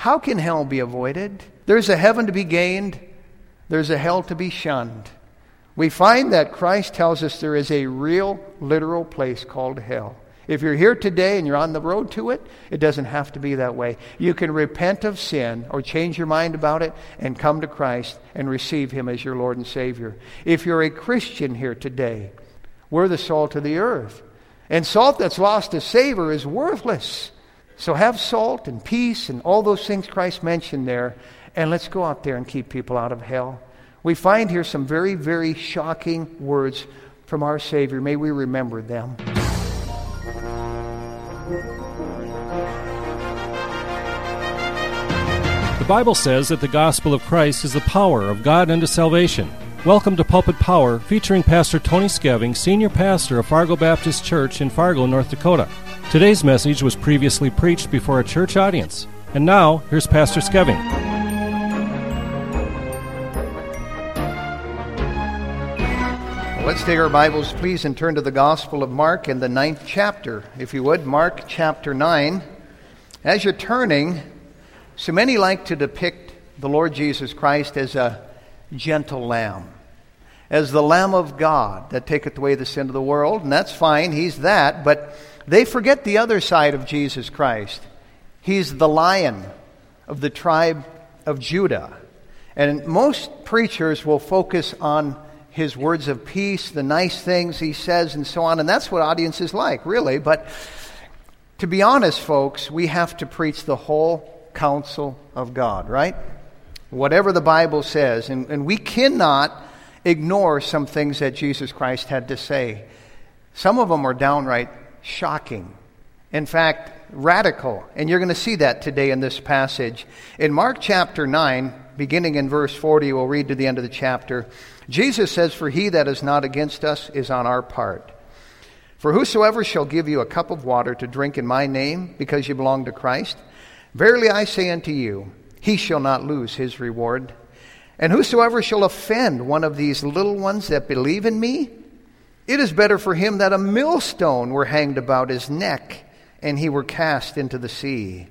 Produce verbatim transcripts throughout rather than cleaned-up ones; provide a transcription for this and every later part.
How can hell be avoided? There's a heaven to be gained. There's a hell to be shunned. We find that Christ tells us there is a real, literal place called hell. If you're here today and you're on the road to it, it doesn't have to be that way. You can repent of sin or change your mind about it and come to Christ and receive Him as your Lord and Savior. If you're a Christian here today, we're the salt of the earth. And salt that's lost its savor is worthless. So have salt and peace and all those things Christ mentioned there, and let's go out there and keep people out of hell. We find here some very, very shocking words from our Savior. May we remember them. The Bible says that the gospel of Christ is the power of God unto salvation. Welcome to Pulpit Power, featuring Pastor Tony Skeving, Senior Pastor of Fargo Baptist Church in Fargo, North Dakota. Today's message was previously preached before a church audience. And now, here's Pastor Skeving. Let's take our Bibles, please, and turn to the Gospel of Mark in the ninth chapter. If you would, Mark chapter nine. As you're turning, so many like to depict the Lord Jesus Christ as a gentle lamb, as the Lamb of God that taketh away the sin of the world, and that's fine, He's that, but they forget the other side of Jesus Christ. He's the Lion of the tribe of Judah. And most preachers will focus on His words of peace, the nice things He says, and so on, and that's what audiences like, really. But to be honest, folks, we have to preach the whole counsel of God, right? Whatever the Bible says, and, and we cannot ignore some things that Jesus Christ had to say. Some of them are downright shocking. In fact, radical. And you're going to see that today in this passage. In Mark chapter nine, beginning in verse forty, we'll read to the end of the chapter. Jesus says, "For he that is not against us is on our part. For whosoever shall give you a cup of water to drink in my name, because you belong to Christ, verily I say unto you, he shall not lose his reward. And whosoever shall offend one of these little ones that believe in me, it is better for him that a millstone were hanged about his neck, and he were cast into the sea.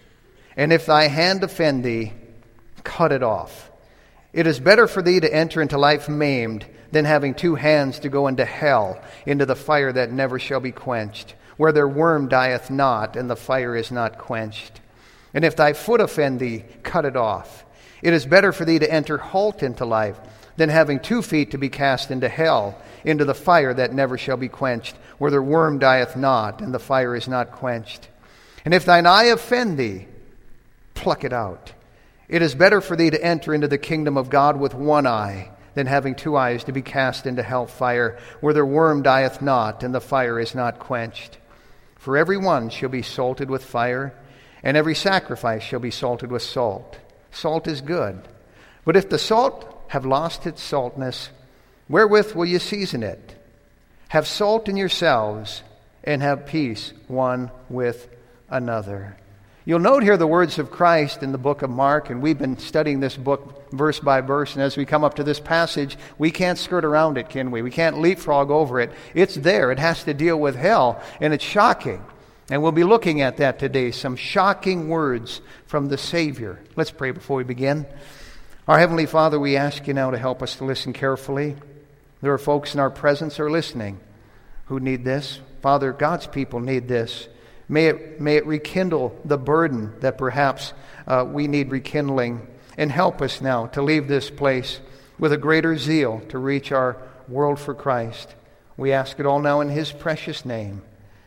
And if thy hand offend thee, cut it off. It is better for thee to enter into life maimed than having two hands to go into hell, into the fire that never shall be quenched, where their worm dieth not, and the fire is not quenched. And if thy foot offend thee, cut it off. It is better for thee to enter halt into life than having two feet to be cast into hell, into the fire that never shall be quenched, where their worm dieth not, and the fire is not quenched. And if thine eye offend thee, pluck it out. It is better for thee to enter into the kingdom of God with one eye than having two eyes to be cast into hell fire, where their worm dieth not, and the fire is not quenched. For every one shall be salted with fire, and every sacrifice shall be salted with salt. Salt is good. But if the salt have lost its saltness, wherewith will you season it? Have salt in yourselves, and have peace one with another." You'll note here the words of Christ in the book of Mark, and we've been studying this book verse by verse, and as we come up to this passage, we can't skirt around it, can we? We can't leapfrog over it. It's there. It has to deal with hell, and it's shocking. And we'll be looking at that today, some shocking words from the Savior. Let's pray before we begin. Our Heavenly Father, we ask you now to help us to listen carefully. There are folks in our presence who are listening who need this. Father, God's people need this. May it, may it rekindle the burden that perhaps uh, we need rekindling, and help us now to leave this place with a greater zeal to reach our world for Christ. We ask it all now in His precious name.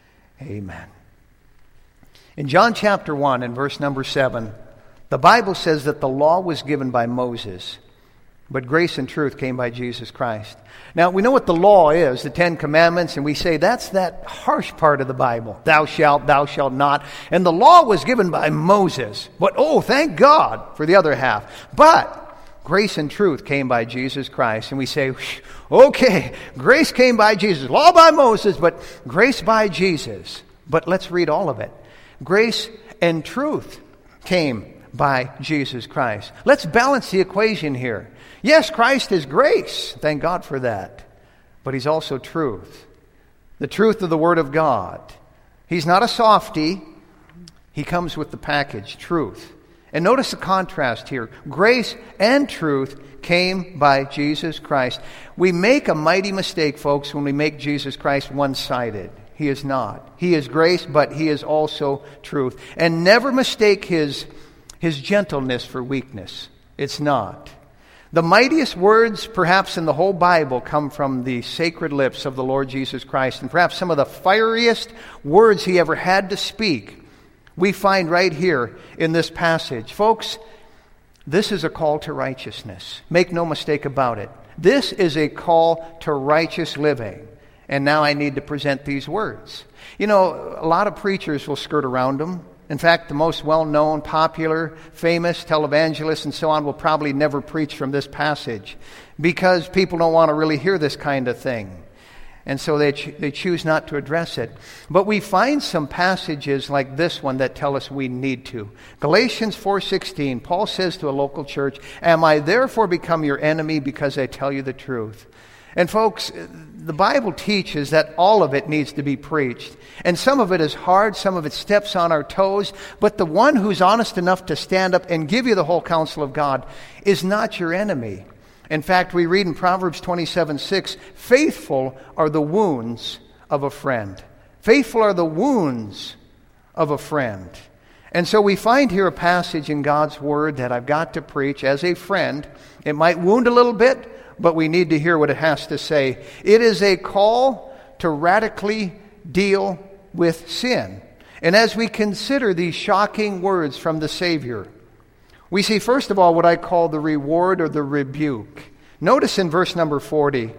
Amen. In John chapter one and verse number seven, the Bible says that the law was given by Moses, but grace and truth came by Jesus Christ. Now, we know what the law is, the Ten Commandments, and we say that's that harsh part of the Bible. Thou shalt, thou shalt not. And the law was given by Moses. But, oh, thank God for the other half. But grace and truth came by Jesus Christ. And we say, okay, grace came by Jesus. Law by Moses, but grace by Jesus. But let's read all of it. Grace and truth came by Jesus Christ. Let's balance the equation here. Yes, Christ is grace. Thank God for that. But He's also truth. The truth of the Word of God. He's not a softy. He comes with the package, truth. And notice the contrast here. Grace and truth came by Jesus Christ. We make a mighty mistake, folks, when we make Jesus Christ one-sided. He is not. He is grace, but he is also truth. And never mistake his, his gentleness for weakness. It's not. The mightiest words, perhaps, in the whole Bible come from the sacred lips of the Lord Jesus Christ. And perhaps some of the fieriest words he ever had to speak, we find right here in this passage. Folks, this is a call to righteousness. Make no mistake about it. This is a call to righteous living. And now I need to present these words. You know, a lot of preachers will skirt around them. In fact, the most well-known, popular, famous televangelists and so on will probably never preach from this passage because people don't want to really hear this kind of thing. And so they ch- they choose not to address it. But we find some passages like this one that tell us we need to. Galatians four sixteen, Paul says to a local church, "Am I therefore become your enemy because I tell you the truth?" And folks, the Bible teaches that all of it needs to be preached. And some of it is hard, some of it steps on our toes, but the one who's honest enough to stand up and give you the whole counsel of God is not your enemy. In fact, we read in Proverbs twenty-seven six, "Faithful are the wounds of a friend." Faithful are the wounds of a friend. And so we find here a passage in God's Word that I've got to preach as a friend. It might wound a little bit, but we need to hear what it has to say. It is a call to radically deal with sin. And as we consider these shocking words from the Savior, we see, first of all, what I call the reward or the rebuke. Notice in verse number forty,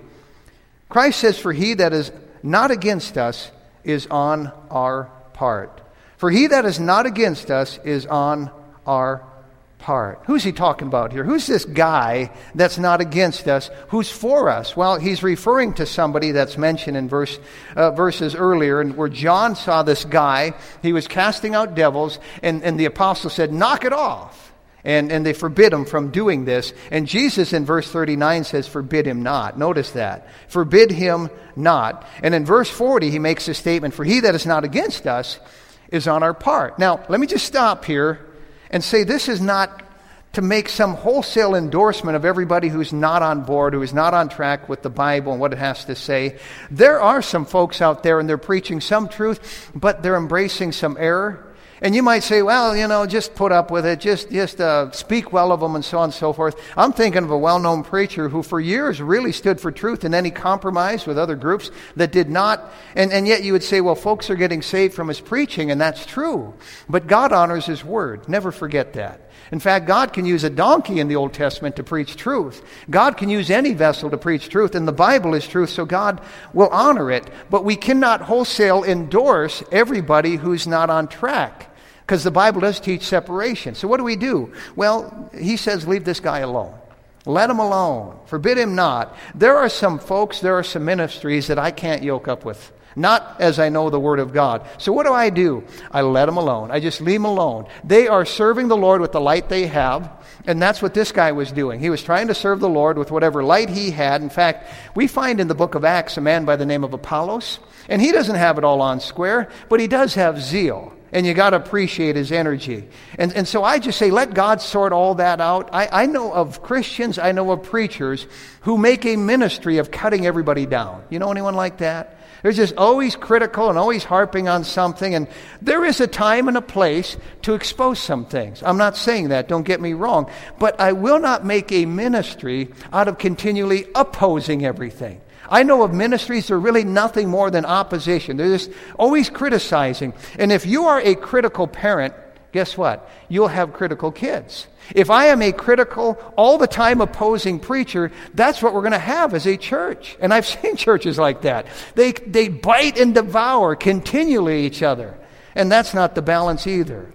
Christ says, "For he that is not against us is on our part." For he that is not against us is on our part. Who's he talking about here? Who's this guy that's not against us? Who's for us? Well, he's referring to somebody that's mentioned in verse uh, verses earlier, and where John saw this guy. He was casting out devils, and, and the apostle said, "Knock it off." And, and they forbid him from doing this. And Jesus in verse thirty-nine says, "Forbid him not." Notice that. Forbid him not. And in verse forty, he makes a statement, "For he that is not against us is on our part." Now, let me just stop here and say this is not to make some wholesale endorsement of everybody who's not on board, who is not on track with the Bible and what it has to say. There are some folks out there, and they're preaching some truth, but they're embracing some error. And you might say, well, you know, just put up with it, just just uh, speak well of them and so on and so forth. I'm thinking of a well-known preacher who for years really stood for truth, and then he compromised with other groups that did not. And, and yet you would say, well, folks are getting saved from his preaching, and that's true. But God honors his word. Never forget that. In fact, God can use a donkey in the Old Testament to preach truth. God can use any vessel to preach truth, and the Bible is truth, so God will honor it. But we cannot wholesale endorse everybody who's not on track, because the Bible does teach separation. So what do we do? Well, he says, leave this guy alone. Let him alone. Forbid him not. There are some folks, there are some ministries that I can't yoke up with. Not as I know the Word of God. So what do I do? I let them alone. I just leave them alone. They are serving the Lord with the light they have, and that's what this guy was doing. He was trying to serve the Lord with whatever light he had. In fact, we find in the book of Acts a man by the name of Apollos, and he doesn't have it all on square, but he does have zeal. And you got to appreciate his energy. And and so I just say, let God sort all that out. I, I know of Christians, I know of preachers who make a ministry of cutting everybody down. You know anyone like that? They're just always critical and always harping on something. And there is a time and a place to expose some things. I'm not saying that, don't get me wrong. But I will not make a ministry out of continually opposing everything. I know of ministries that are really nothing more than opposition. They're just always criticizing. And if you are a critical parent, guess what? You'll have critical kids. If I am a critical, all the time opposing preacher, that's what we're going to have as a church. And I've seen churches like that. They, they bite and devour continually each other. And that's not the balance either.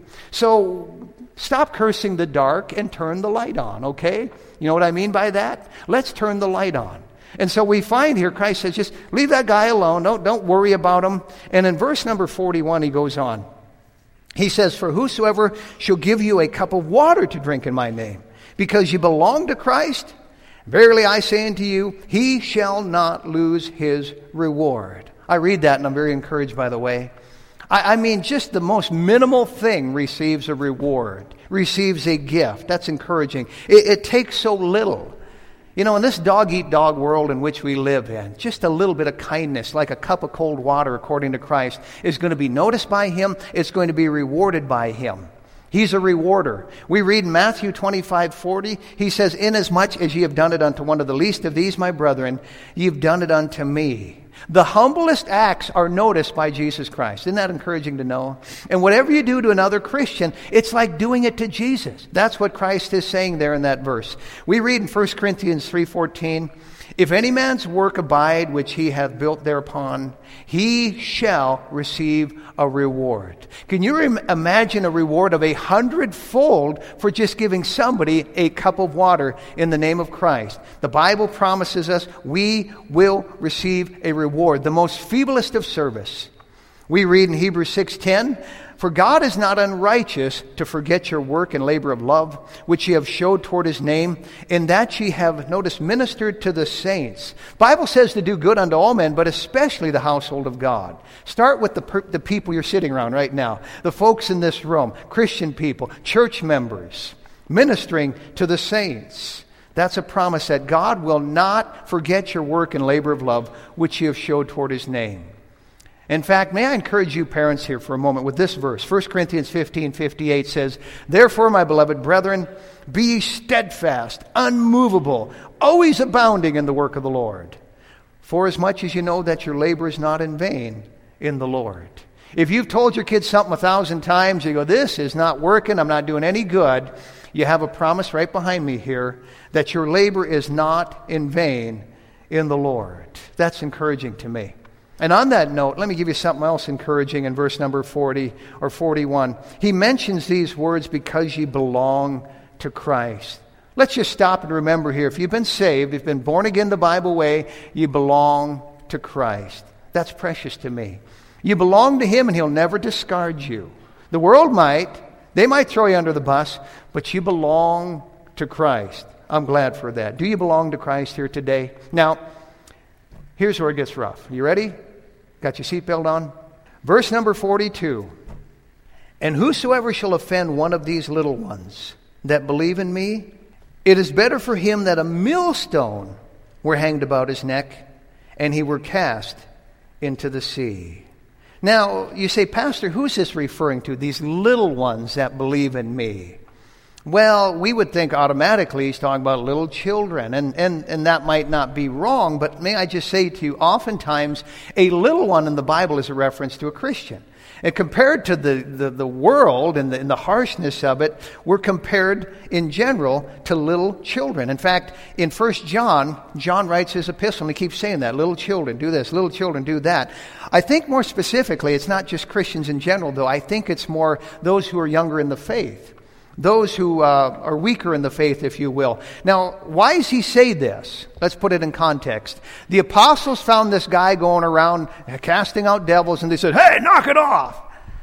So stop cursing the dark and turn the light on, okay? You know what I mean by that? Let's turn the light on. And so we find here, Christ says, just leave that guy alone. Don't, don't worry about him. And in verse number forty-one, he goes on. He says, "For whosoever shall give you a cup of water to drink in my name, because you belong to Christ, verily I say unto you, he shall not lose his reward." I read that and I'm very encouraged, by the way. I, I mean, just the most minimal thing receives a reward, receives a gift. That's encouraging. It, it takes so little. You know, in this dog-eat-dog world in which we live in, just a little bit of kindness, like a cup of cold water, according to Christ, is going to be noticed by Him. It's going to be rewarded by Him. He's a rewarder. We read in Matthew twenty-five forty, He says, "Inasmuch as ye have done it unto one of the least of these, my brethren, ye have done it unto me." The humblest acts are noticed by Jesus Christ. Isn't that encouraging to know? And whatever you do to another Christian, it's like doing it to Jesus. That's what Christ is saying there in that verse. We read in First Corinthians three fourteen, "If any man's work abide which he hath built thereupon, he shall receive a reward." Can you im- imagine a reward of a hundredfold for just giving somebody a cup of water in the name of Christ? The Bible promises us we will receive a reward, the most feeblest of service. We read in Hebrews six ten, "For God is not unrighteous to forget your work and labor of love, which ye have showed toward His name, in that ye have," notice, "ministered to the saints." Bible says to do good unto all men, but especially the household of God. Start with the, per- the people you're sitting around right now, the folks in this room, Christian people, church members, ministering to the saints. That's a promise that God will not forget your work and labor of love, which ye have showed toward His name. In fact, may I encourage you parents here for a moment with this verse. First Corinthians fifteen fifty-eight says, "Therefore, my beloved brethren, be ye steadfast, unmovable, always abounding in the work of the Lord. For as much as you know that your labor is not in vain in the Lord." If you've told your kids something a thousand times, you go, "This is not working, I'm not doing any good," you have a promise right behind me here that your labor is not in vain in the Lord. That's encouraging to me. And on that note, let me give you something else encouraging in verse number forty or forty-one. He mentions these words, "because ye belong to Christ." Let's just stop and remember here. If you've been saved, if you've been born again the Bible way, you belong to Christ. That's precious to me. You belong to Him and He'll never discard you. The world might. They might throw you under the bus, but you belong to Christ. I'm glad for that. Do you belong to Christ here today? Now, here's where it gets rough. You ready? Got your seatbelt on? Verse number forty-two. "And whosoever shall offend one of these little ones that believe in me, it is better for him that a millstone were hanged about his neck, and he were cast into the sea." Now, you say, "Pastor, who's this referring to? These little ones that believe in me?" Well, we would think automatically he's talking about little children, and, and, and that might not be wrong, but may I just say to you, oftentimes a little one in the Bible is a reference to a Christian. And compared to the, the, the world and the, and the harshness of it, we're compared in general to little children. In fact, in First John, John writes his epistle, and he keeps saying that, little children do this, little children do that. I think more specifically, it's not just Christians in general, though. I think it's more those who are younger in the faith. Those who uh, are weaker in the faith, if you will. Now, why does he say this? Let's put it in context. The apostles found this guy going around casting out devils, and they said, "Hey, knock it off!"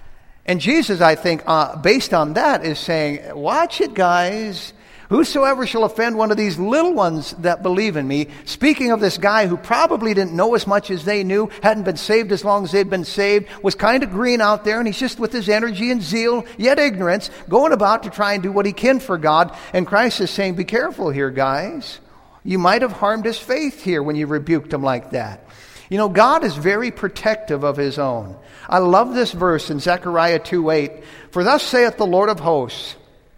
And Jesus, I think, uh, based on that, is saying, "Watch it, guys. Whosoever shall offend one of these little ones that believe in me," speaking of this guy who probably didn't know as much as they knew, hadn't been saved as long as they'd been saved, was kind of green out there, and he's just with his energy and zeal, yet ignorance, going about to try and do what he can for God. And Christ is saying, be careful here, guys. You might have harmed his faith here when you rebuked him like that. You know, God is very protective of His own. I love this verse in Zechariah two eight. "For thus saith the Lord of hosts,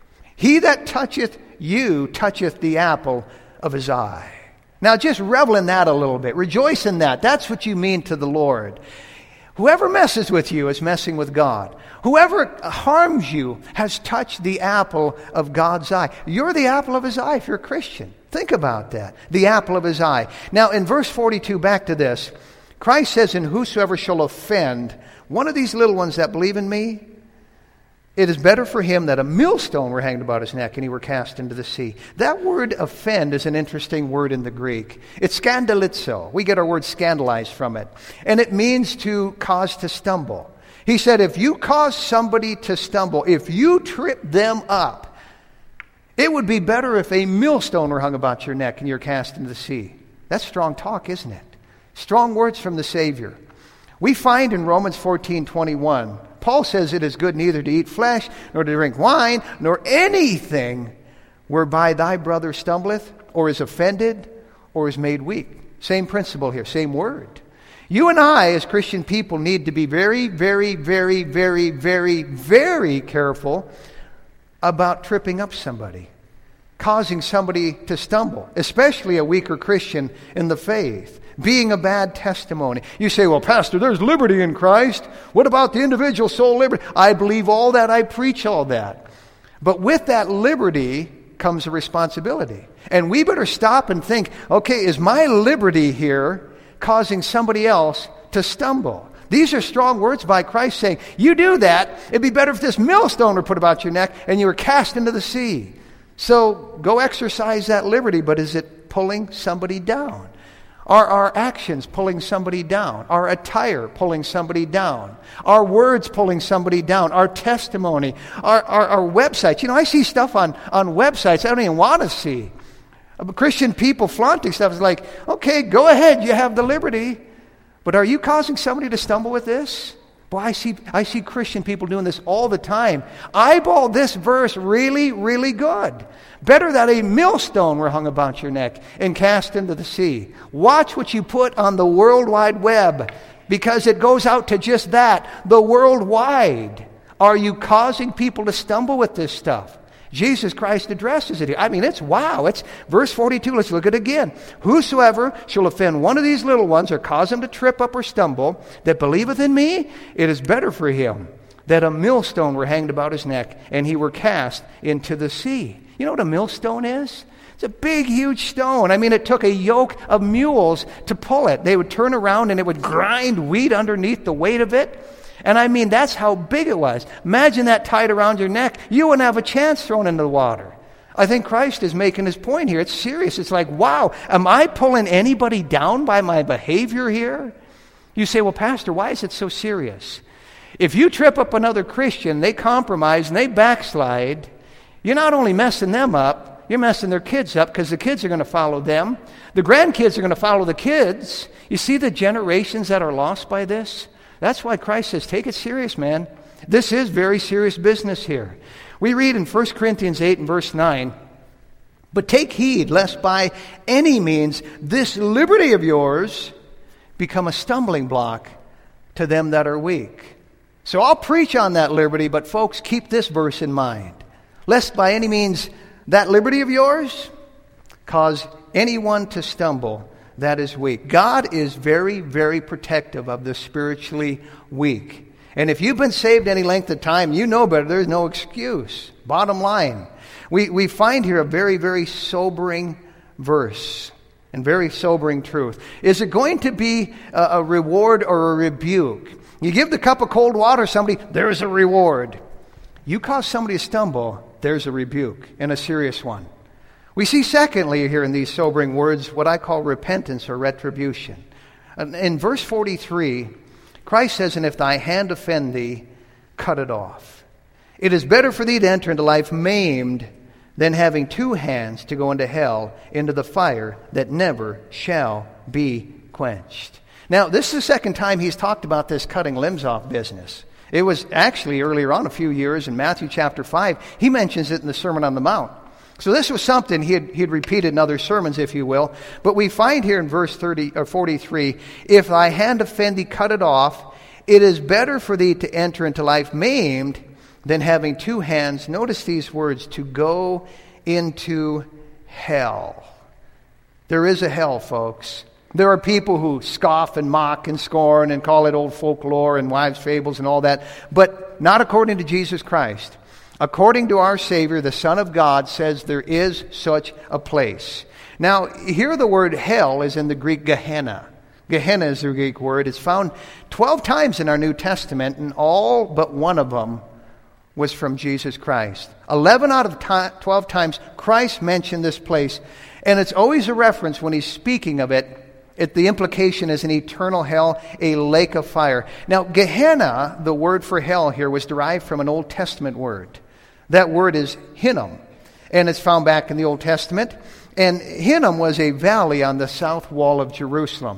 He that toucheth you toucheth the apple of His eye." Now just revel in that a little bit. Rejoice in that. That's what you mean to the Lord. Whoever messes with you is messing with God. Whoever harms you has touched the apple of God's eye. You're the apple of His eye if you're a Christian. Think about that. The apple of His eye. Now in verse forty-two, back to this. Christ says, "And whosoever shall offend one of these little ones that believe in me, it is better for him that a millstone were hanged about his neck and he were cast into the sea." That word offend is an interesting word in the Greek. It's scandalizo. We get our word scandalized from it. And it means to cause to stumble. He said, if you cause somebody to stumble, if you trip them up, it would be better if a millstone were hung about your neck and you're cast into the sea. That's strong talk, isn't it? Strong words from the Savior. We find in Romans fourteen twenty-one, Paul says it is good neither to eat flesh, nor to drink wine, nor anything whereby thy brother stumbleth, or is offended, or is made weak. Same principle here, same word. You and I, as Christian people, need to be very, very, very, very, very, very careful about tripping up somebody, causing somebody to stumble, especially a weaker Christian in the faith, being a bad testimony. You say, well, Pastor, there's liberty in Christ. What about the individual soul liberty? I believe all that. I preach all that. But with that liberty comes a responsibility. And we better stop and think, okay, is my liberty here causing somebody else to stumble? These are strong words by Christ saying, you do that, it'd be better if this millstone were put about your neck and you were cast into the sea. So go exercise that liberty, but is it pulling somebody down? Are our actions pulling somebody down? Our attire pulling somebody down? Our words pulling somebody down? Our testimony? Our, our, our websites? You know, I see stuff on, on websites I don't even want to see. Christian people flaunting stuff is like, okay, go ahead, you have the liberty. But are you causing somebody to stumble with this? Boy, I see, I see Christian people doing this all the time. Eyeball this verse really, really good. Better that a millstone were hung about your neck and cast into the sea. Watch what you put on the World Wide Web, because it goes out to just that, the worldwide. Are you causing people to stumble with this stuff? Jesus Christ addresses it here. I mean, it's wow. It's verse forty-two. Let's look at it again. Whosoever shall offend one of these little ones or cause him to trip up or stumble, that believeth in me, it is better for him that a millstone were hanged about his neck and he were cast into the sea. You know what a millstone is? It's a big, huge stone. I mean, it took a yoke of mules to pull it. They would turn around and it would grind wheat underneath the weight of it. And I mean, that's how big it was. Imagine that tied around your neck. You wouldn't have a chance thrown into the water. I think Christ is making his point here. It's serious. It's like, wow, am I pulling anybody down by my behavior here? You say, well, Pastor, why is it so serious? If you trip up another Christian, they compromise and they backslide, you're not only messing them up, you're messing their kids up, because the kids are going to follow them. The grandkids are going to follow the kids. You see the generations that are lost by this? That's why Christ says, take it serious, man. This is very serious business here. We read in First Corinthians eight and verse nine, but take heed lest by any means this liberty of yours become a stumbling block to them that are weak. So I'll preach on that liberty, but folks, keep this verse in mind. Lest by any means that liberty of yours cause anyone to stumble that is weak. God is very, very protective of the spiritually weak. And if you've been saved any length of time, you know better. There's no excuse. Bottom line. We, we find here a very, very sobering verse and very sobering truth. Is it going to be a, a reward or a rebuke? You give the cup of cold water to somebody, there's a reward. You cause somebody to stumble, there's a rebuke, and a serious one. We see secondly here in these sobering words what I call repentance or retribution. In verse forty-three, Christ says, and if thy hand offend thee, cut it off. It is better for thee to enter into life maimed than having two hands to go into hell, into the fire that never shall be quenched. Now, this is the second time he's talked about this cutting limbs off business. It was actually earlier on, a few years, in Matthew chapter five. He mentions it in the Sermon on the Mount. So this was something he had, he had repeated in other sermons, if you will. But we find here in verse thirty or forty-three, if thy hand offend thee, cut it off. It is better for thee to enter into life maimed than having two hands. Notice these words, to go into hell. There is a hell, folks. There are people who scoff and mock and scorn and call it old folklore and wives' fables and all that, but not according to Jesus Christ. According to our Savior, the Son of God says there is such a place. Now, here the word hell is in the Greek Gehenna. Gehenna is the Greek word. It's found twelve times in our New Testament, and all but one of them was from Jesus Christ. Eleven out of twelve times Christ mentioned this place, and it's always a reference when he's speaking of it. It, the implication is an eternal hell, a lake of fire. Now, Gehenna, the word for hell here, was derived from an Old Testament word. That word is Hinnom, and it's found back in the Old Testament. And Hinnom was a valley on the south wall of Jerusalem.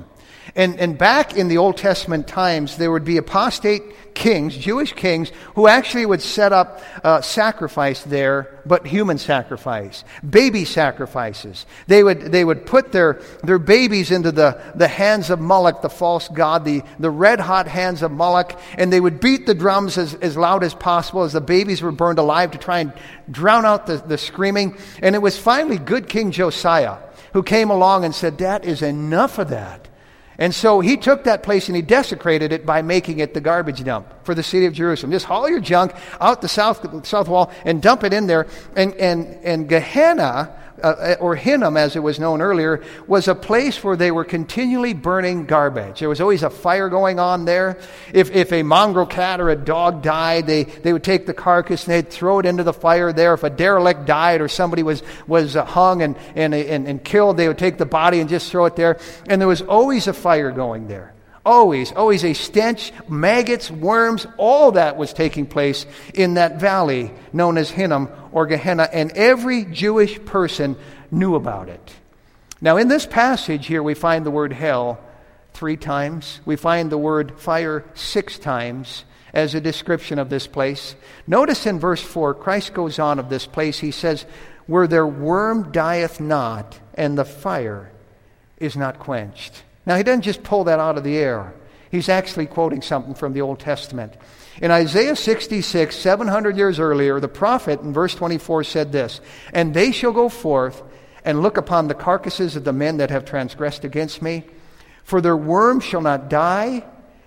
And, and back in the Old Testament times, there would be apostate kings, Jewish kings, who actually would set up uh, sacrifice there, but human sacrifice, baby sacrifices. They would they would put their, their babies into the, the hands of Moloch, the false god, the, the red-hot hands of Moloch, and they would beat the drums as, as loud as possible as the babies were burned alive to try and drown out the, the screaming. And it was finally good King Josiah who came along and said, that is enough of that. And so he took that place and he desecrated it by making it the garbage dump for the city of Jerusalem. Just haul your junk out the south south wall and dump it in there. And and and Gehenna, uh, or Hinnom as it was known earlier, was a place where they were continually burning garbage. There was always a fire going on there. If if a mongrel cat or a dog died, they, they would take the carcass and they'd throw it into the fire there. If a derelict died or somebody was was uh, hung and, and and and killed, they would take the body and just throw it there. And there was always a fire going there. Always, always a stench, maggots, worms, all that was taking place in that valley known as Hinnom or Gehenna, and every Jewish person knew about it. Now in this passage here we find the word hell three times. We find the word fire six times as a description of this place. Notice in verse four, Christ goes on of this place, he says, where their worm dieth not, and the fire is not quenched. Now, he doesn't just pull that out of the air. He's actually quoting something from the Old Testament. In Isaiah sixty-six, seven hundred years earlier, the prophet in verse twenty-four said this, and they shall go forth and look upon the carcasses of the men that have transgressed against me, for their worm shall not die,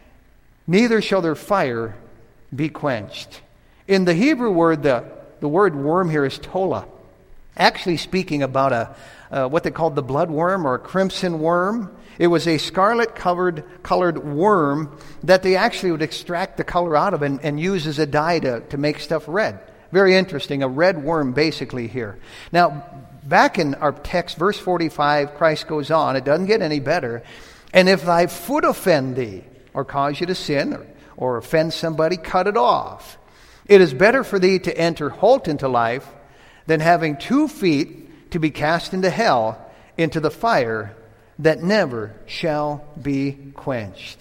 neither shall their fire be quenched. In the Hebrew word, the, the word worm here is tola, actually speaking about a uh, what they called the blood worm or a crimson worm. It was a scarlet-covered colored worm that they actually would extract the color out of and, and use as a dye to, to make stuff red. Very interesting. A red worm, basically, here. Now, back in our text, verse forty-five, Christ goes on. It doesn't get any better. And if thy foot offend thee, or cause you to sin, or, or offend somebody, cut it off. It is better for thee to enter halt into life than having two feet to be cast into hell, into the fire that never shall be quenched.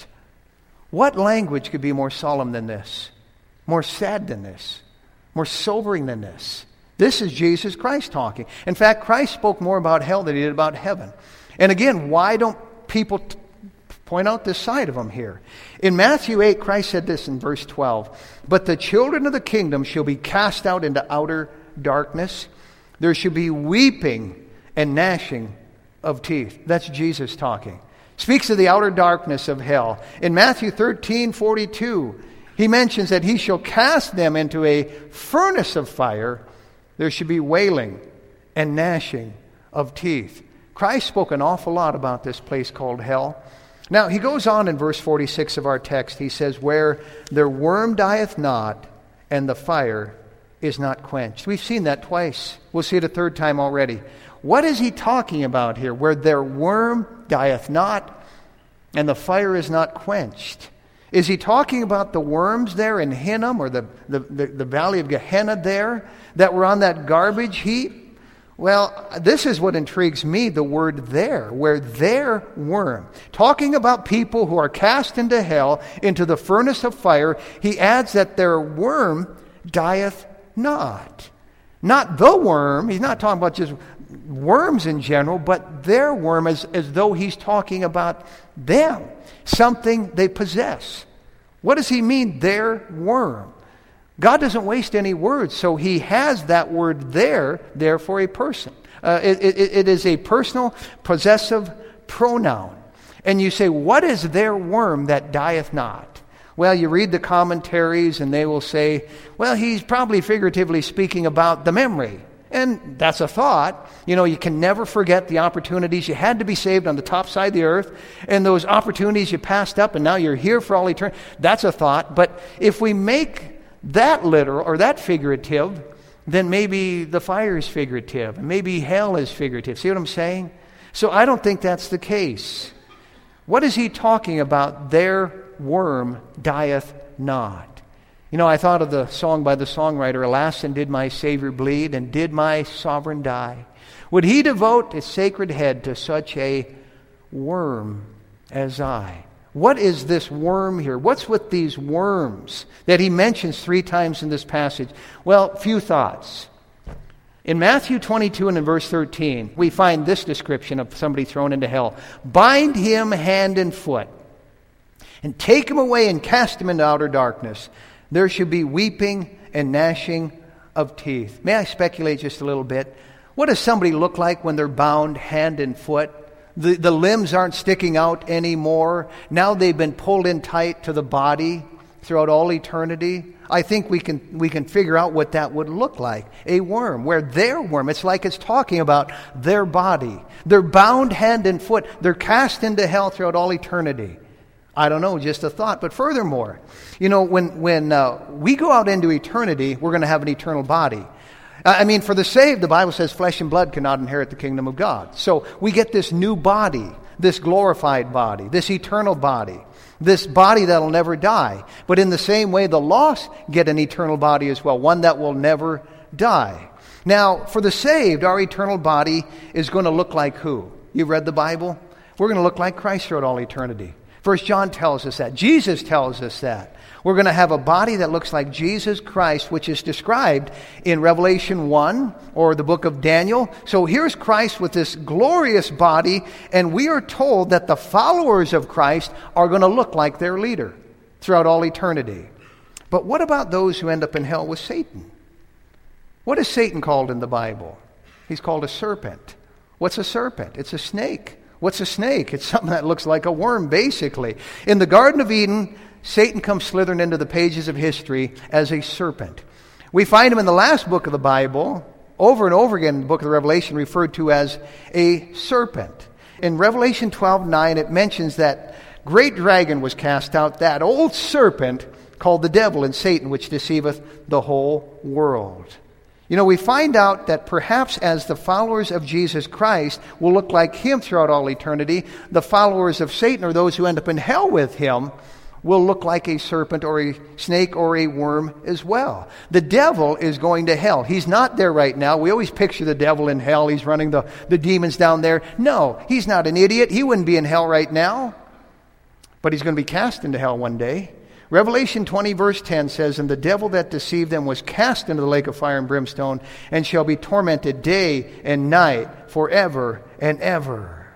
What language could be more solemn than this? More sad than this? More sobering than this? This is Jesus Christ talking. In fact, Christ spoke more about hell than he did about heaven. And again, why don't people t- point out this side of him here? In Matthew eight, Christ said this in verse twelve, but the children of the kingdom shall be cast out into outer darkness. There shall be weeping and gnashing of teeth. That's Jesus talking. Speaks of the outer darkness of hell. In Matthew thirteen forty-two, he mentions that he shall cast them into a furnace of fire. There should be wailing and gnashing of teeth. Christ spoke an awful lot about this place called hell. Now, he goes on in verse forty-six of our text. He says, where their worm dieth not, and the fire is not quenched. We've seen that twice. We'll see it a third time already. What is he talking about here? Where their worm dieth not, and the fire is not quenched. Is he talking about the worms there in Hinnom, or the, the, the, the valley of Gehenna there, that were on that garbage heap? Well, this is what intrigues me, the word there, where their worm. Talking about people who are cast into hell, into the furnace of fire, he adds that their worm dieth not. Not the worm. He's not talking about just worms in general, but their worm, as, as though he's talking about them, something they possess. What does he mean, their worm? God doesn't waste any words, so he has that word there, there for a person. Uh, it, it, it is a personal, possessive pronoun. And you say, what is their worm that dieth not? Well, you read the commentaries and they will say, well, he's probably figuratively speaking about the memory. And that's a thought. You know, you can never forget the opportunities. You had to be saved on the top side of the earth, and those opportunities you passed up, and now you're here for all eternity. That's a thought. But if we make that literal or that figurative, then maybe the fire is figurative, and maybe hell is figurative. See what I'm saying? So I don't think that's the case. What is he talking about? Their worm dieth not. You know, I thought of the song by the songwriter, alas, and did my Savior bleed, and did my sovereign die? Would he devote his sacred head to such a worm as I. What is this worm here? What's with these worms that he mentions three times in this passage? Well, few thoughts. In Matthew twenty-two and in verse thirteen, we find this description of somebody thrown into hell. Bind him hand and foot, and take him away and cast him into outer darkness. There should be weeping and gnashing of teeth. May I speculate just a little bit? What does somebody look like when they're bound hand and foot? The, the limbs aren't sticking out anymore. Now they've been pulled in tight to the body throughout all eternity. I think we can we can figure out what that would look like. A worm, where their worm, it's like it's talking about their body. They're bound hand and foot. They're cast into hell throughout all eternity. I don't know, just a thought. But furthermore, you know, when, when uh, we go out into eternity, we're going to have an eternal body. I mean, for the saved, the Bible says flesh and blood cannot inherit the kingdom of God. So we get this new body, this glorified body, this eternal body, this body that'll never die. But in the same way, the lost get an eternal body as well, one that will never die. Now, for the saved, our eternal body is going to look like who? You've read the Bible? We're going to look like Christ throughout all eternity. First John tells us that. Jesus tells us that. We're going to have a body that looks like Jesus Christ, which is described in Revelation one or the book of Daniel. So here's Christ with this glorious body, and we are told that the followers of Christ are going to look like their leader throughout all eternity. But what about those who end up in hell with Satan? What is Satan called in the Bible? He's called a serpent. What's a serpent? It's a snake. What's a snake? It's something that looks like a worm, basically. In the Garden of Eden, Satan comes slithering into the pages of history as a serpent. We find him in the last book of the Bible, over and over again in the book of the Revelation, referred to as a serpent. In Revelation twelve nine, it mentions that great dragon was cast out, that old serpent called the devil and Satan, which deceiveth the whole world. You know, we find out that perhaps as the followers of Jesus Christ will look like him throughout all eternity, the followers of Satan, or those who end up in hell with him, will look like a serpent or a snake or a worm as well. The devil is going to hell. He's not there right now. We always picture the devil in hell. He's running the, the demons down there. No, he's not an idiot. He wouldn't be in hell right now. But he's going to be cast into hell one day. Revelation twenty verse ten says, "And the devil that deceived them was cast into the lake of fire and brimstone, and shall be tormented day and night forever and ever."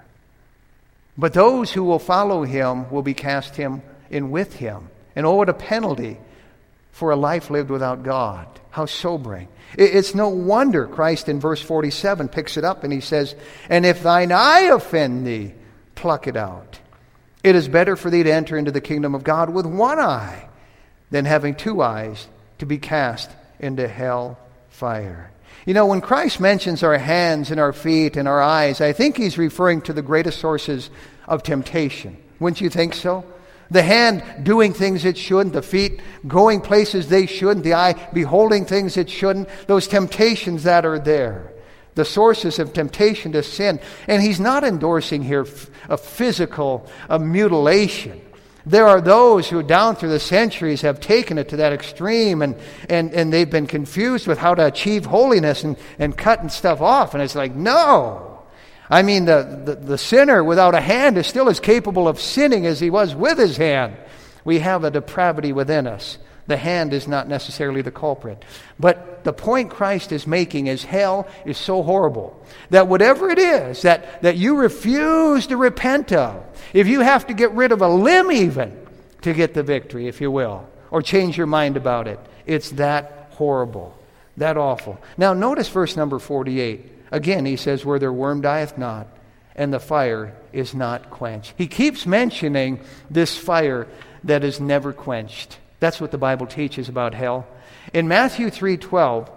But those who will follow him will be cast him in with him. And oh, what a penalty for a life lived without God. How sobering. It's no wonder Christ in verse forty-seven picks it up and he says, "And if thine eye offend thee, pluck it out. It is better for thee to enter into the kingdom of God with one eye than having two eyes to be cast into hell fire." You know, when Christ mentions our hands and our feet and our eyes, I think he's referring to the greatest sources of temptation. Wouldn't you think so? The hand doing things it shouldn't, the feet going places they shouldn't, the eye beholding things it shouldn't, those temptations that are there. The sources of temptation to sin. And he's not endorsing here a physical a mutilation. There are those who down through the centuries have taken it to that extreme, and, and, and they've been confused with how to achieve holiness and, and cutting stuff off. And it's like, no. I mean, the, the, the sinner without a hand is still as capable of sinning as he was with his hand. We have a depravity within us. The hand is not necessarily the culprit. But the point Christ is making is hell is so horrible that whatever it is that, that you refuse to repent of, if you have to get rid of a limb even to get the victory, if you will, or change your mind about it, it's that horrible, that awful. Now notice verse number forty-eight. Again, he says, "Where their worm dieth not, and the fire is not quenched." He keeps mentioning this fire that is never quenched. That's what the Bible teaches about hell. In Matthew three twelve,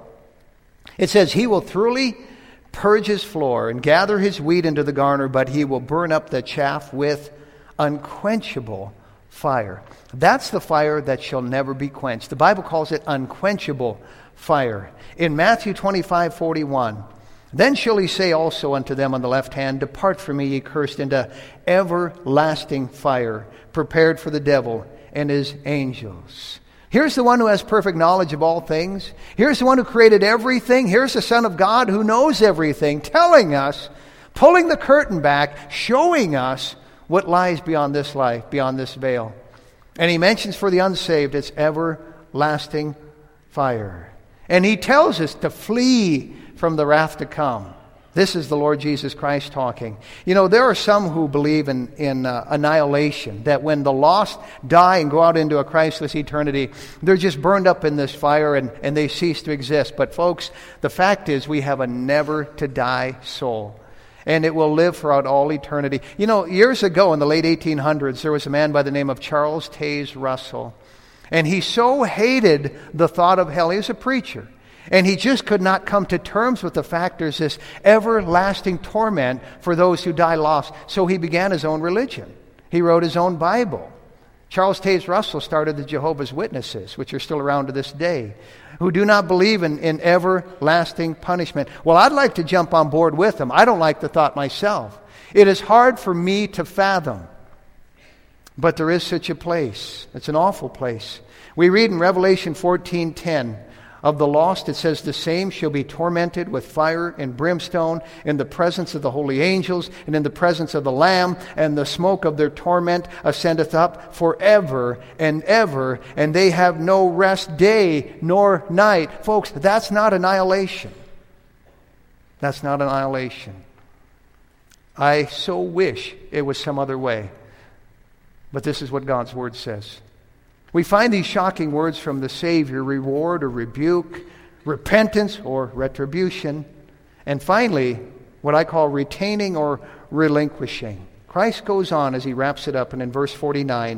it says, "He will thoroughly purge his floor and gather his wheat into the garner, but he will burn up the chaff with unquenchable fire." That's the fire that shall never be quenched. The Bible calls it unquenchable fire. In Matthew twenty-five forty-one, "Then shall he say also unto them on the left hand, Depart from me, ye cursed, into everlasting fire, prepared for the devil and his angels." Here's the one who has perfect knowledge of all things. Here's the one who created everything. Here's the Son of God who knows everything, telling us, pulling the curtain back, showing us what lies beyond this life, beyond this veil. And he mentions for the unsaved, it's everlasting fire. And he tells us to flee from the wrath to come. This is the Lord Jesus Christ talking. You know, there are some who believe in, in uh, annihilation, that when the lost die and go out into a Christless eternity, they're just burned up in this fire and, and they cease to exist. But folks, the fact is we have a never-to-die soul. And it will live throughout all eternity. You know, years ago in the late eighteen hundreds, there was a man by the name of Charles Taze Russell. And he so hated the thought of hell. He was a preacher. And he just could not come to terms with the fact there's this everlasting torment for those who die lost. So he began his own religion. He wrote his own Bible. Charles Taze Russell started the Jehovah's Witnesses, which are still around to this day, who do not believe in, in everlasting punishment. Well, I'd like to jump on board with them. I don't like the thought myself. It is hard for me to fathom. But there is such a place. It's an awful place. We read in Revelation fourteen ten, of the lost, it says, the same shall be tormented with fire and brimstone in the presence of the holy angels and in the presence of the Lamb, and the smoke of their torment ascendeth up forever and ever, and they have no rest day nor night. Folks, that's not annihilation. That's not annihilation. I so wish it was some other way. But this is what God's Word says. We find these shocking words from the Savior: reward or rebuke, repentance or retribution, and finally, what I call retaining or relinquishing. Christ goes on as he wraps it up, and in verse forty-nine,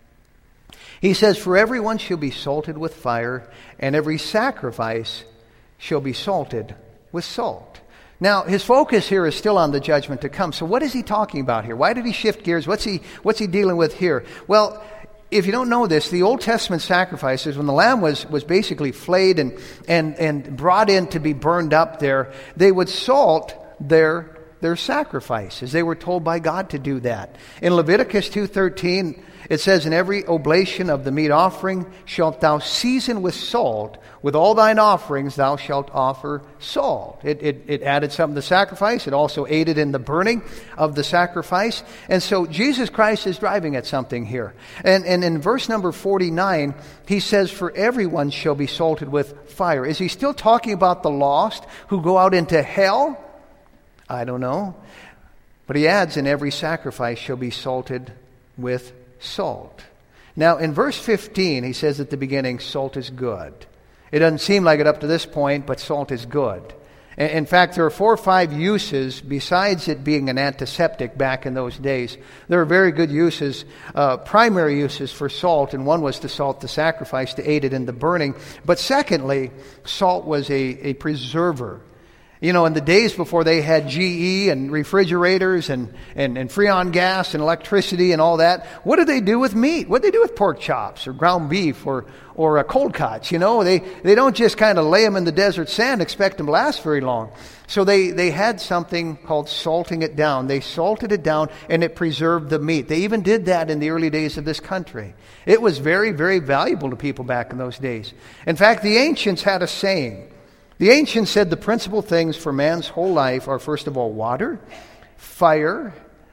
he says, for everyone shall be salted with fire, and every sacrifice shall be salted with salt. Now, his focus here is still on the judgment to come. So what is he talking about here? Why did he shift gears? What's he, what's he dealing with here? Well, if you don't know this, the Old Testament sacrifices, when the lamb was, was basically flayed and, and, and brought in to be burned up there, they would salt their, their sacrifices. They were told by God to do that. In Leviticus two thirteen, it says, in every oblation of the meat offering shalt thou season with salt. With all thine offerings thou shalt offer salt. It, it, it added something to the sacrifice. It also aided in the burning of the sacrifice. And so Jesus Christ is driving at something here. And, and in verse number forty-nine, he says, for everyone shall be salted with fire. Is he still talking about the lost who go out into hell? I don't know. But he adds, and every sacrifice shall be salted with salt. Now, in verse fifteen, he says at the beginning, salt is good. It doesn't seem like it up to this point, but salt is good. In fact, there are four or five uses, besides it being an antiseptic back in those days. There are very good uses, uh, primary uses for salt, and one was to salt the sacrifice, to aid it in the burning. But secondly, salt was a, a preserver. You know, in the days before they had G E and refrigerators and, and, and Freon gas and electricity and all that, what did they do with meat? What did they do with pork chops or ground beef or, or uh, cold cuts? You know, they, they don't just kind of lay them in the desert sand, expect them to last very long. So they, they had something called salting it down. They salted it down and it preserved the meat. They even did that in the early days of this country. It was very, very valuable to people back in those days. In fact, the ancients had a saying. The ancients said the principal things for man's whole life are, first of all, water, fire,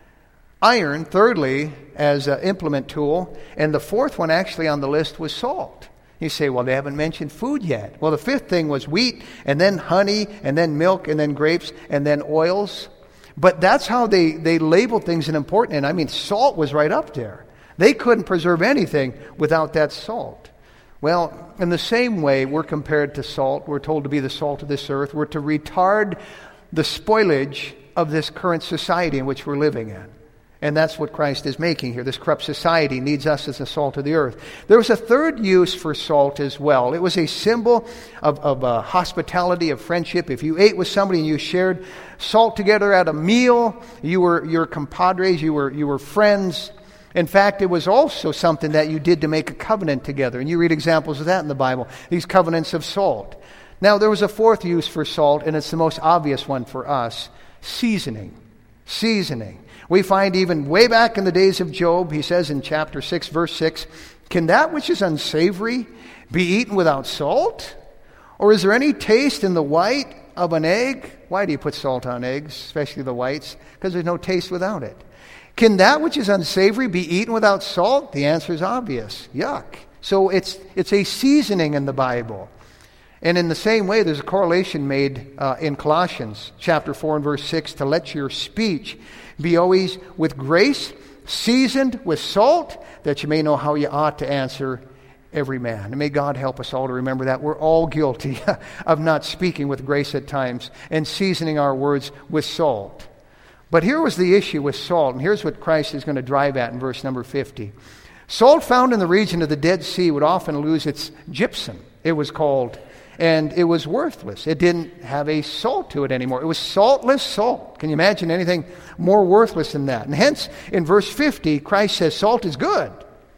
iron, thirdly, as an implement tool, and the fourth one actually on the list was salt. You say, well, they haven't mentioned food yet. Well, the fifth thing was wheat, and then honey, and then milk, and then grapes, and then oils. But that's how they, they labeled things and important. And I mean, salt was right up there. They couldn't preserve anything without that salt. Well, in the same way, we're compared to salt. We're told to be the salt of this earth. We're to retard the spoilage of this current society in which we're living in. And that's what Christ is making here. This corrupt society needs us as the salt of the earth. There was a third use for salt as well. It was a symbol of, of uh, hospitality, of friendship. If you ate with somebody and you shared salt together at a meal, you were, you were compadres, you were, you were friends. In fact, it was also something that you did to make a covenant together. And you read examples of that in the Bible, these covenants of salt. Now, there was a fourth use for salt, and it's the most obvious one for us: seasoning. Seasoning. We find even way back in the days of Job, he says in chapter six, verse six, can that which is unsavory be eaten without salt? Or is there any taste in the white of an egg? Why do you put salt on eggs, especially the whites? Because there's no taste without it. Can that which is unsavory be eaten without salt? The answer is obvious. Yuck. So it's it's a seasoning in the Bible. And in the same way, there's a correlation made uh, in Colossians chapter four and verse six, to let your speech be always with grace, seasoned with salt, that you may know how you ought to answer every man. And may God help us all to remember that. We're all guilty of not speaking with grace at times and seasoning our words with salt. But here was the issue with salt, and here's what Christ is going to drive at in verse number fifty. Salt found in the region of the Dead Sea would often lose its gypsum, it was called, and it was worthless. It didn't have a salt to it anymore. It was saltless salt. Can you imagine anything more worthless than that? And hence, in verse fifty, Christ says salt is good.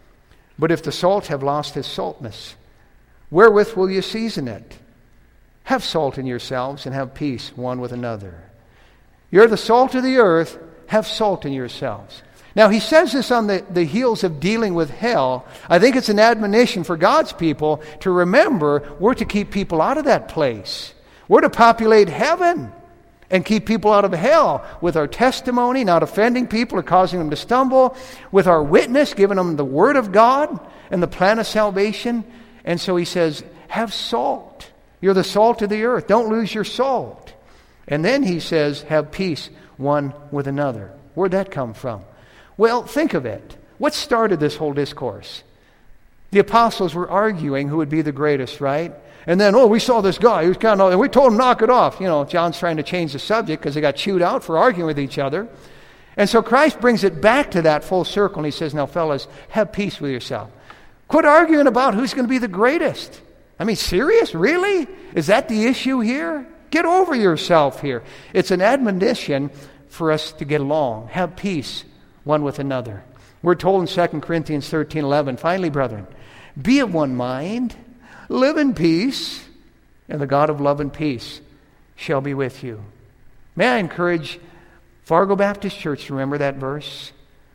But if the salt have lost its saltness, wherewith will you season it? Have salt in yourselves and have peace one with another. You're the salt of the earth, have salt in yourselves. Now, he says this on the, the heels of dealing with hell. I think it's an admonition for God's people to remember we're to keep people out of that place. We're to populate heaven and keep people out of hell with our testimony, not offending people or causing them to stumble, with our witness, giving them the Word of God and the plan of salvation. And so he says, have salt. You're the salt of the earth. Don't lose your salt. And then he says, have peace one with another. Where'd that come from? Well, think of it. What started this whole discourse? The apostles were arguing who would be the greatest, right? And then, oh, we saw this guy who's kind of, and we told him knock it off. You know, John's trying to change the subject because they got chewed out for arguing with each other. And so Christ brings it back to that full circle, and he says, now, fellas, have peace with yourself. Quit arguing about who's going to be the greatest. I mean, serious? Really? Is that the issue here? Get over yourself here. It's an admonition for us to get along. Have peace one with another. We're told in Second Corinthians thirteen eleven, finally, brethren, be of one mind, live in peace, and the God of love and peace shall be with you. May I encourage Fargo Baptist Church to remember that verse?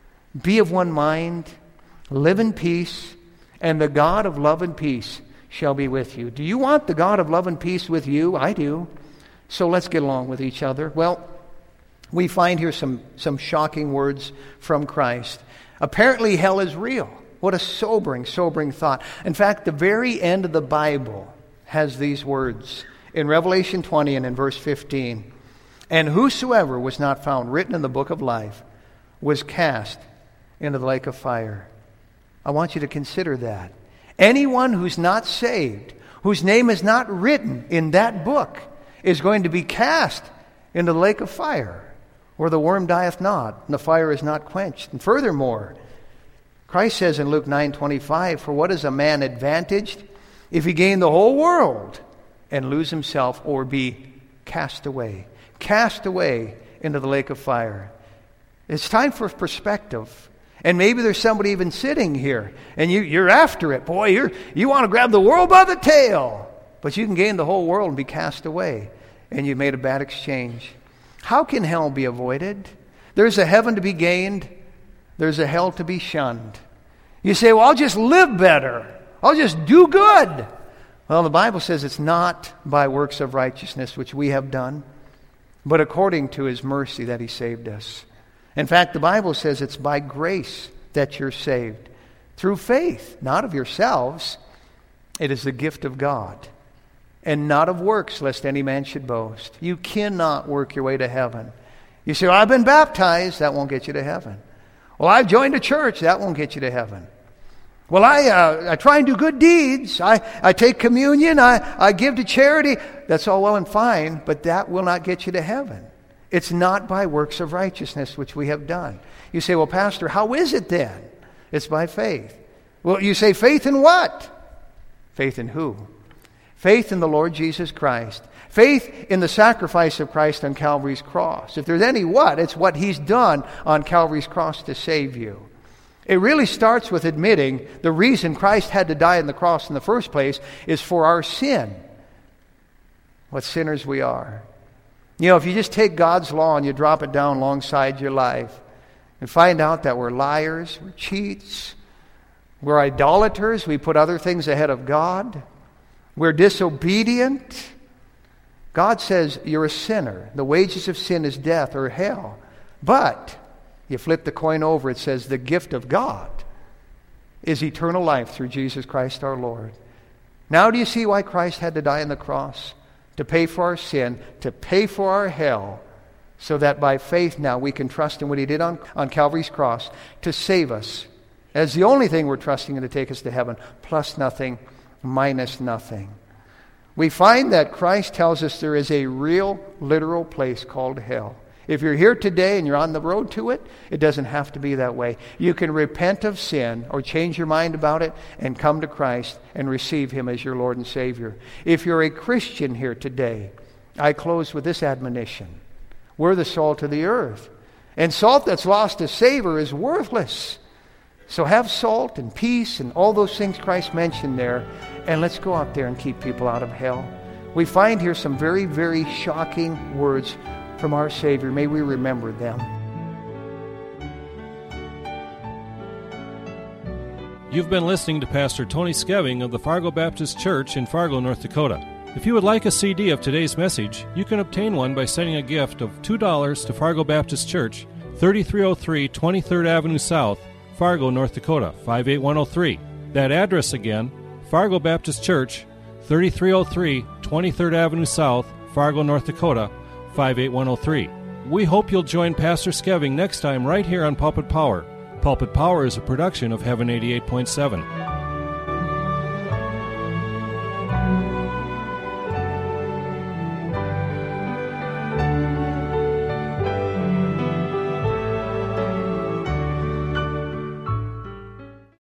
Be of one mind, live in peace, and the God of love and peace shall be with you. Do you want the God of love and peace with you? I do. So let's get along with each other. Well, we find here some, some shocking words from Christ. Apparently hell is real. What a sobering, sobering thought. In fact, the very end of the Bible has these words. In Revelation twenty and in verse fifteen, and whosoever was not found written in the book of life was cast into the lake of fire. I want you to consider that. Anyone who's not saved, whose name is not written in that book, is going to be cast into the lake of fire, where the worm dieth not, and the fire is not quenched. And furthermore, Christ says in Luke nine twenty-five, for what is a man advantaged if he gain the whole world and lose himself, or be cast away? Cast away into the lake of fire. It's time for perspective. And maybe there's somebody even sitting here, and you, you're after it. Boy, you're, you want to grab the world by the tail. But you can gain the whole world and be cast away, and you've made a bad exchange. How can hell be avoided? There's a heaven to be gained. There's a hell to be shunned. You say, well, I'll just live better. I'll just do good. Well, the Bible says it's not by works of righteousness which we have done, but according to His mercy that He saved us. In fact, the Bible says it's by grace that you're saved. Through faith, not of yourselves. It is the gift of God. And not of works, lest any man should boast. You cannot work your way to heaven. You say, well, I've been baptized. That won't get you to heaven. Well, I've joined a church. That won't get you to heaven. Well, I uh, I try and do good deeds. I, I take communion. I, I give to charity. That's all well and fine, but that will not get you to heaven. It's not by works of righteousness which we have done. You say, well, Pastor, how is it then? It's by faith. Well, you say, faith in what? Faith in who? Faith in the Lord Jesus Christ. Faith in the sacrifice of Christ on Calvary's cross. If there's any what, it's what He's done on Calvary's cross to save you. It really starts with admitting the reason Christ had to die on the cross in the first place is for our sin. What sinners we are. You know, if you just take God's law and you drop it down alongside your life and find out that we're liars, we're cheats, we're idolaters, we put other things ahead of God, we're disobedient. God says you're a sinner. The wages of sin is death or hell. But You flip the coin over, it says the gift of God is eternal life through Jesus Christ our Lord. Now do you see why Christ had to die on the cross? To pay for our sin, to pay for our hell, so that by faith now we can trust in what He did on, on Calvary's cross to save us. As the only thing we're trusting in to take us to heaven, plus nothing, minus nothing. We find that Christ tells us there is a real, literal place called hell. If you're here today and you're on the road to it, it doesn't have to be that way. You can repent of sin or change your mind about it and come to Christ and receive Him as your Lord and Savior. If you're a Christian here today, I close with this admonition. We're the salt of the earth. And salt that's lost its savor is worthless. So have salt and peace and all those things Christ mentioned there, and let's go out there and keep people out of hell. We find here some very, very shocking words from our Savior. May we remember them. You've been listening to Pastor Tony Skeving of the Fargo Baptist Church in Fargo, North Dakota. If you would like a C D of today's message, you can obtain one by sending a gift of two dollars to Fargo Baptist Church, thirty-three oh three twenty-third Avenue South, Fargo, North Dakota, five eight one oh three. That address again, Fargo Baptist Church, thirty-three oh three twenty-third Avenue South, Fargo, North Dakota, five eight one oh three. We hope you'll join Pastor Skeving next time right here on Pulpit Power. Pulpit Power is a production of Heaven eighty-eight point seven.